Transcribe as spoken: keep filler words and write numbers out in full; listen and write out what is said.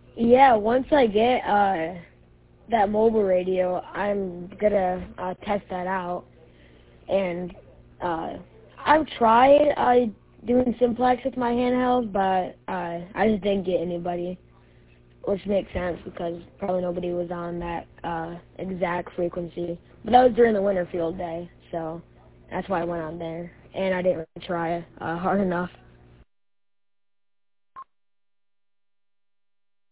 Yeah, once I get uh, that mobile radio, I'm gonna uh, test that out. And uh, I've tried uh, doing simplex with my handheld, but uh, I just didn't get anybody, which makes sense because probably nobody was on that uh, exact frequency. But that was during the winter field day, so that's why I went on there. And I didn't really try uh, hard enough.